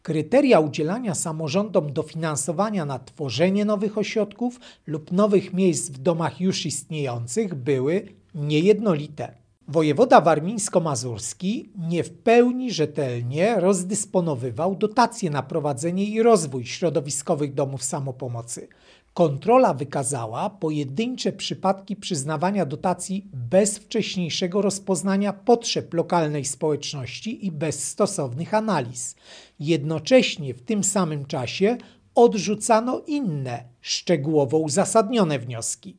Kryteria udzielania samorządom dofinansowania na tworzenie nowych ośrodków lub nowych miejsc w domach już istniejących były niejednolite. Wojewoda warmińsko-mazurski nie w pełni rzetelnie rozdysponowywał dotacje na prowadzenie i rozwój środowiskowych domów samopomocy. Kontrola wykazała pojedyncze przypadki przyznawania dotacji bez wcześniejszego rozpoznania potrzeb lokalnej społeczności i bez stosownych analiz. Jednocześnie w tym samym czasie odrzucano inne, szczegółowo uzasadnione wnioski.